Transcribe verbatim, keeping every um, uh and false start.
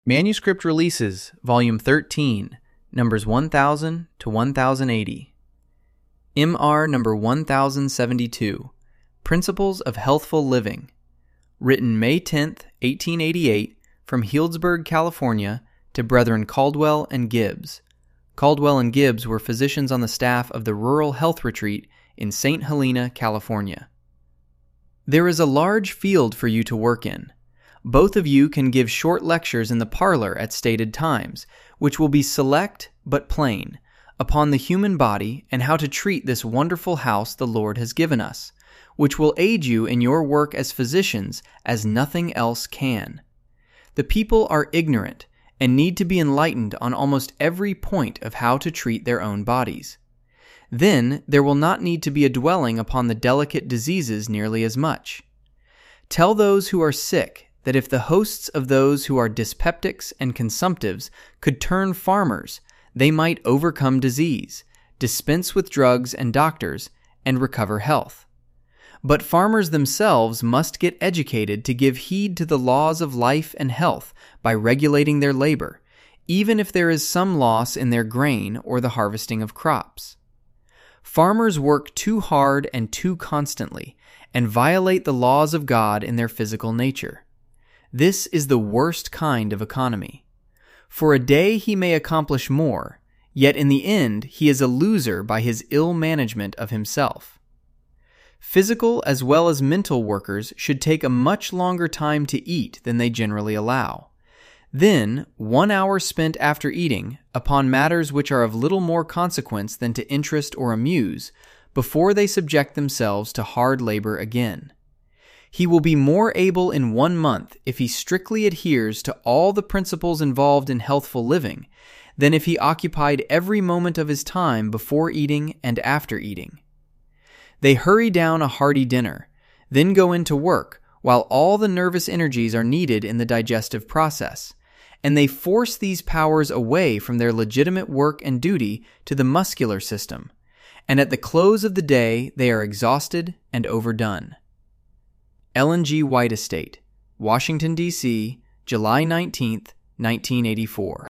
Manuscript Releases, Volume thirteen, numbers one thousand to one thousand eighty. M R number one thousand seventy-two, Principles of Healthful Living. Written May tenth, eighteen eighty-eight, from Healdsburg, California, to Brethren Caldwell and Gibbs. Caldwell and Gibbs were physicians on the staff of the Rural Health Retreat in Saint Helena, California. There is a large field for you to work in. Both of you can give short lectures in the parlor at stated times, which will be select but plain, upon the human body and how to treat this wonderful house the Lord has given us, which will aid you in your work as physicians as nothing else can. The people are ignorant and need to be enlightened on almost every point of how to treat their own bodies. Then there will not need to be a dwelling upon the delicate diseases nearly as much. Tell those who are sick that if the hosts of those who are dyspeptics and consumptives could turn farmers, they might overcome disease, dispense with drugs and doctors, and recover health. But farmers themselves must get educated to give heed to the laws of life and health by regulating their labor, even if there is some loss in their grain or the harvesting of crops. Farmers work too hard and too constantly, and violate the laws of God in their physical nature. This is the worst kind of economy. For a day he may accomplish more, yet in the end he is a loser by his ill management of himself. Physical as well as mental workers should take a much longer time to eat than they generally allow. Then, one hour spent after eating, upon matters which are of little more consequence than to interest or amuse, before they subject themselves to hard labor again. He will be more able in one month if he strictly adheres to all the principles involved in healthful living than if he occupied every moment of his time before eating and after eating. They hurry down a hearty dinner, then go into work while all the nervous energies are needed in the digestive process, and they force these powers away from their legitimate work and duty to the muscular system, and at the close of the day they are exhausted and overdone. Ellen G. White Estate, Washington, D C, July nineteenth, nineteen eighty-four.